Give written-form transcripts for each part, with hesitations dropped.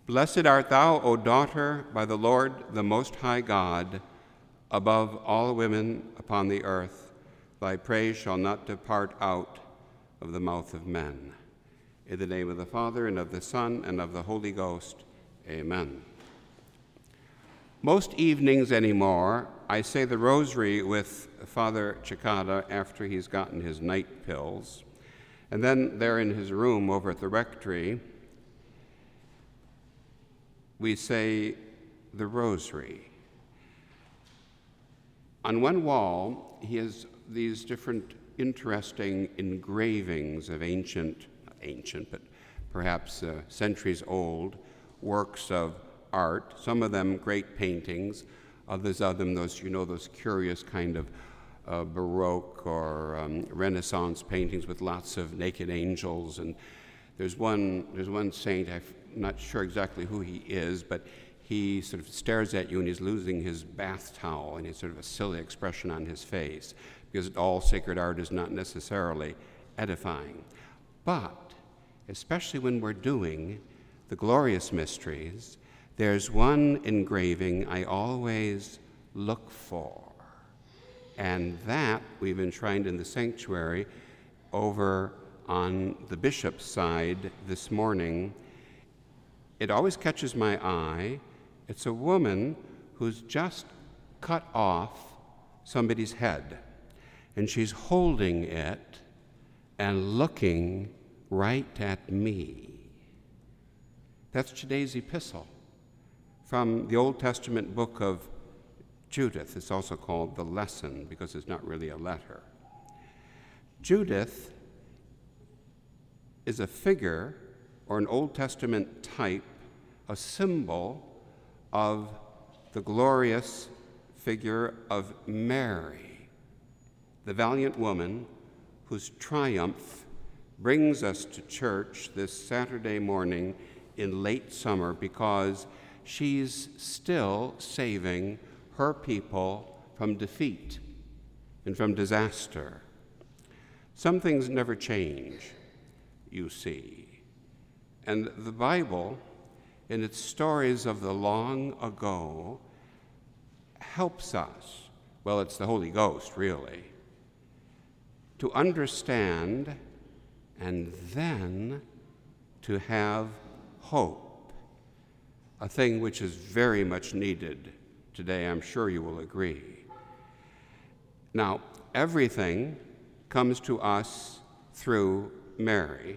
Blessed art thou, O daughter, by the Lord, the Most High God, above all women upon the earth. Thy praise shall not depart out of the mouth of men. In the name of the Father, and of the Son, and of the Holy Ghost. Amen. Most evenings anymore, I say the rosary with Father Cicada after he's gotten his night pills. And then there in his room over at the rectory, we say the rosary. On one wall, he has these different interesting engravings of ancient, but perhaps centuries old, works of art, some of them great paintings, others of them those curious kind of Baroque or Renaissance paintings with lots of naked angels. And there's one saint, I'm not sure exactly who he is, but he sort of stares at you and he's losing his bath towel, and he's sort of a silly expression on his face, because all sacred art is not necessarily edifying. But especially when we're doing the glorious mysteries, there's one engraving I always look for, and that we've enshrined in the sanctuary over on the bishop's side this morning. It always catches my eye. It's a woman who's just cut off somebody's head, and she's holding it and looking right at me. That's today's epistle from the Old Testament book of Judith. It's also called the Lesson because it's not really a letter. Judith is a figure or an Old Testament type, a symbol of the glorious figure of Mary, the valiant woman whose triumph brings us to church this Saturday morning in late summer, because she's still saving her people from defeat and from disaster. Some things never change, you see. And the Bible, in its stories of the long ago, helps us, well, it's the Holy Ghost, really, to understand and then to have hope, a thing which is very much needed today, I'm sure you will agree. Now, everything comes to us through Mary,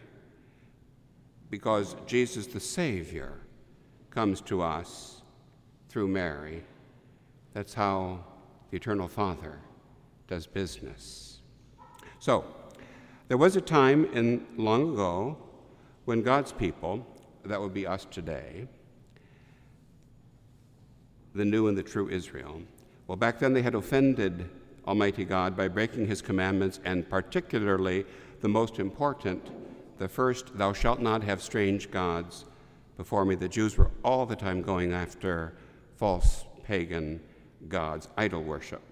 because Jesus the Savior comes to us through Mary. That's how the Eternal Father does business. So, there was a time in long ago when God's people, that would be us today, the new and the true Israel, well, back then they had offended Almighty God by breaking his commandments, and particularly the most important, the first, thou shalt not have strange gods before me. The Jews were all the time going after false pagan gods, idol worship.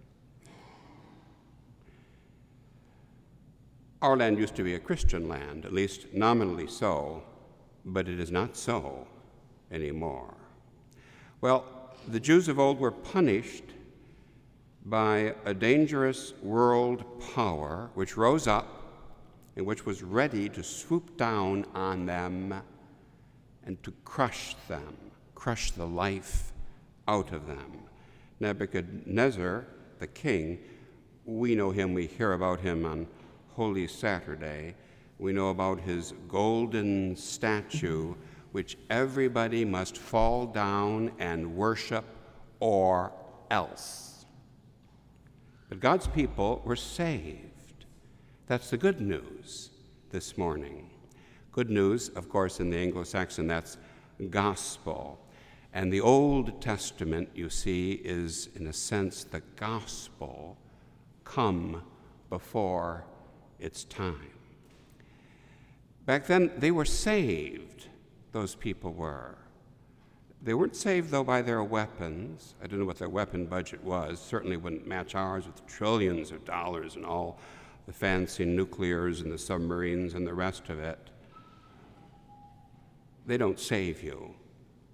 Our land used to be a Christian land, at least nominally so, but it is not so anymore. Well, the Jews of old were punished by a dangerous world power which rose up and which was ready to swoop down on them and to crush them, crush the life out of them. Nebuchadnezzar, the king, we know him, we hear about him on Holy Saturday. We know about his golden statue, which everybody must fall down and worship or else. But God's people were saved. That's the good news this morning. Good news, of course, in the Anglo-Saxon, that's gospel. And the Old Testament, you see, is, in a sense, the gospel come before its time. Back then, they were saved, those people were. They weren't saved, though, by their weapons. I don't know what their weapon budget was. Certainly wouldn't match ours with trillions of dollars and all the fancy nuclears and the submarines and the rest of it. They don't save you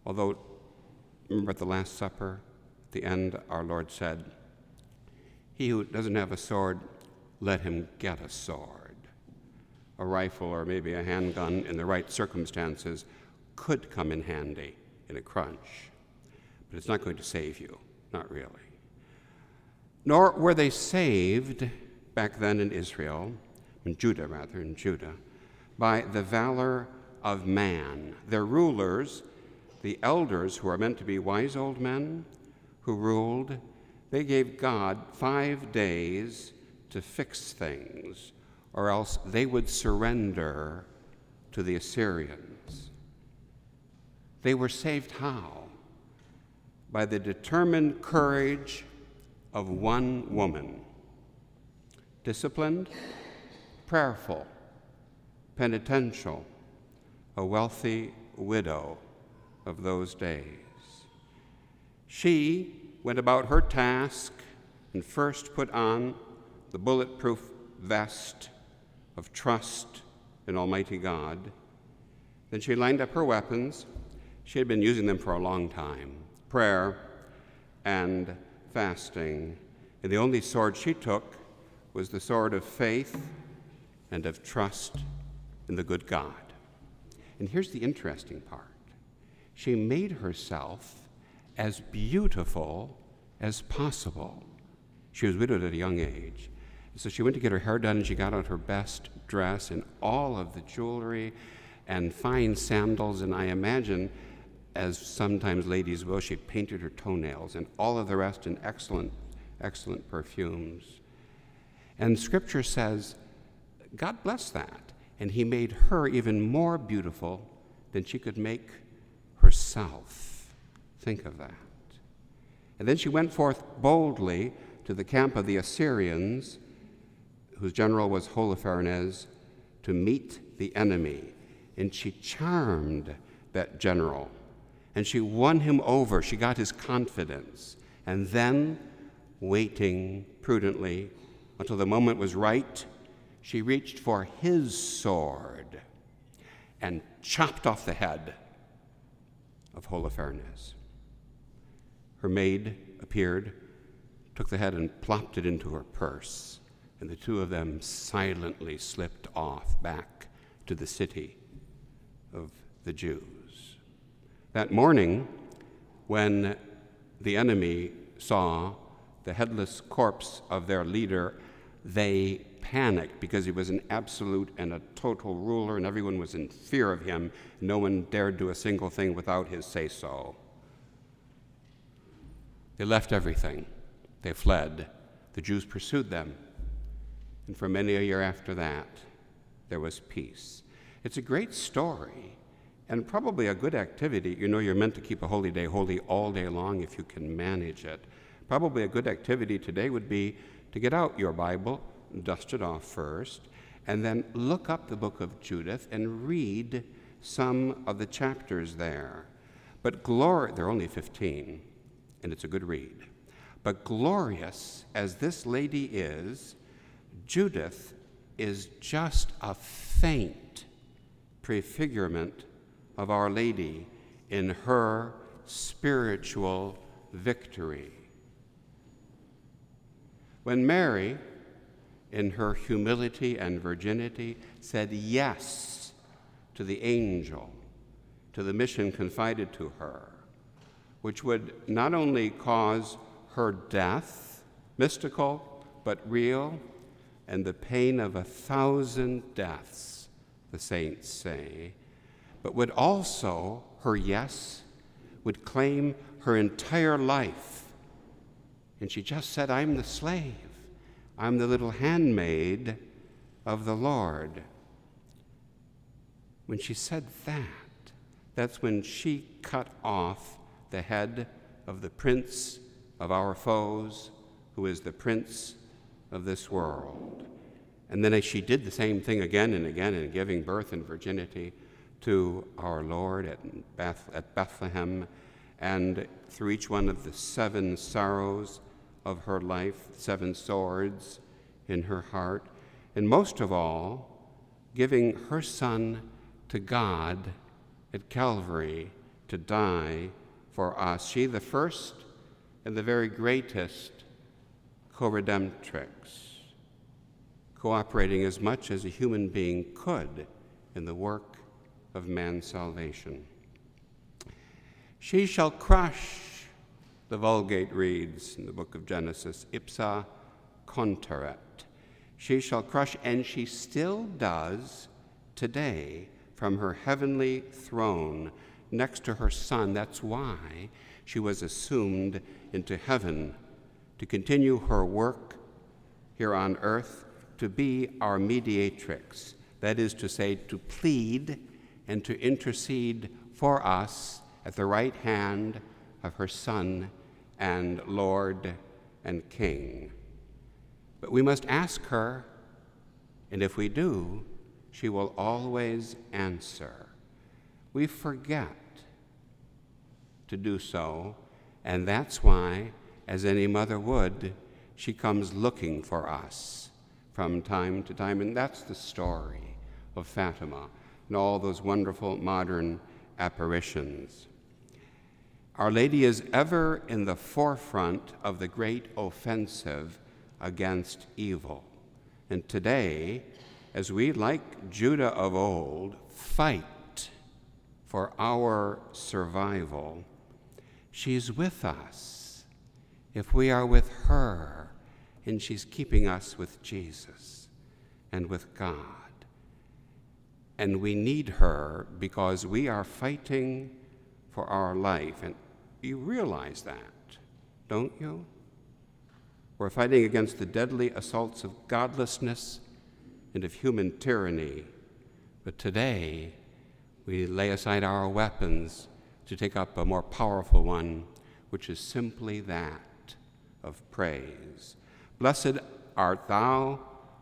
Although, remember at the Last Supper, at the end, our Lord said, "He who doesn't have a sword, let him get a sword." A rifle or maybe a handgun in the right circumstances could come in handy in a crunch, but it's not going to save you, not really. Nor were they saved back then in Israel, in Judah, by the valor of man. Their rulers, the elders who are meant to be wise old men who ruled, they gave God 5 days to fix things, or else they would surrender to the Assyrians. They were saved how? By the determined courage of one woman, disciplined, prayerful, penitential, a wealthy widow of those days. She went about her task and first put on the bulletproof vest of trust in Almighty God. Then she lined up her weapons. She had been using them for a long time, prayer and fasting. And the only sword she took was the sword of faith and of trust in the good God. And here's the interesting part. She made herself as beautiful as possible. She was widowed at a young age. So she went to get her hair done, and she got out her best dress and all of the jewelry and fine sandals. And I imagine, as sometimes ladies will, she painted her toenails and all of the rest in excellent, excellent perfumes. And Scripture says, God blessed that. And he made her even more beautiful than she could make herself. Think of that. And then she went forth boldly to the camp of the Assyrians, whose general was Holofernes, to meet the enemy. And she charmed that general, and she won him over. She got his confidence. And then, waiting prudently until the moment was right, she reached for his sword and chopped off the head of Holofernes. Her maid appeared, took the head and plopped it into her purse, and the two of them silently slipped off back to the city of the Jews. That morning, when the enemy saw the headless corpse of their leader, they panicked because he was an absolute and a total ruler, and everyone was in fear of him. No one dared do a single thing without his say-so. They left everything. They fled. The Jews pursued them. And for many a year after that, there was peace. It's a great story and probably a good activity. You know, you're meant to keep a holy day holy all day long if you can manage it. Probably a good activity today would be to get out your Bible, dust it off first, and then look up the book of Judith and read some of the chapters there. But there are only 15, and it's a good read. But glorious as this lady is, Judith is just a faint prefigurement of Our Lady in her spiritual victory. When Mary, in her humility and virginity, said yes to the angel, to the mission confided to her, which would not only cause her death, mystical but real, and the pain of 1,000 deaths, the saints say, but would also, her yes, would claim her entire life. And she just said, I'm the slave. I'm the little handmaid of the Lord. When she said that, that's when she cut off the head of the prince of our foes, who is the prince of this world. And then as she did the same thing again and again in giving birth in virginity to our Lord at Bethlehem, and through each one of the 7 sorrows of her life, 7 swords in her heart, and most of all, giving her son to God at Calvary to die for us. She, the first and the very greatest co-redemptrix, cooperating as much as a human being could in the work of man's salvation. She shall crush, the Vulgate reads in the book of Genesis, ipsa conteret. She shall crush, and she still does today from her heavenly throne next to her Son. That's why she was assumed into heaven, to continue her work here on earth, to be our mediatrix, that is to say, to plead and to intercede for us at the right hand of her Son and Lord and King. But we must ask her, and if we do, she will always answer. We forget to do so, and that's why, as any mother would, she comes looking for us from time to time. And that's the story of Fatima and all those wonderful modern apparitions. Our Lady is ever in the forefront of the great offensive against evil. And today, as we, like Judah of old, fight for our survival, she's with us if we are with her, and she's keeping us with Jesus and with God. And we need her because we are fighting for our life. And you realize that, don't you? We're fighting against the deadly assaults of godlessness and of human tyranny. But today, we lay aside our weapons to take up a more powerful one, which is simply that of praise. Blessed art thou,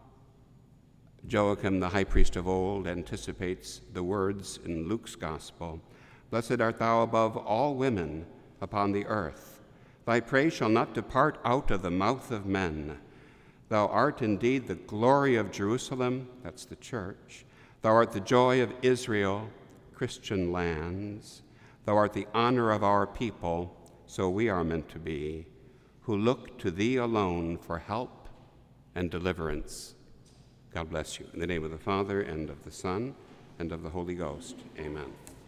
Joachim, the high priest of old, anticipates the words in Luke's gospel. Blessed art thou above all women upon the earth. Thy praise shall not depart out of the mouth of men. Thou art indeed the glory of Jerusalem, that's the church. Thou art the joy of Israel, Christian lands. Thou art the honor of our people, so we are meant to be, who look to thee alone for help and deliverance. God bless you. In the name of the Father, and of the Son, and of the Holy Ghost. Amen.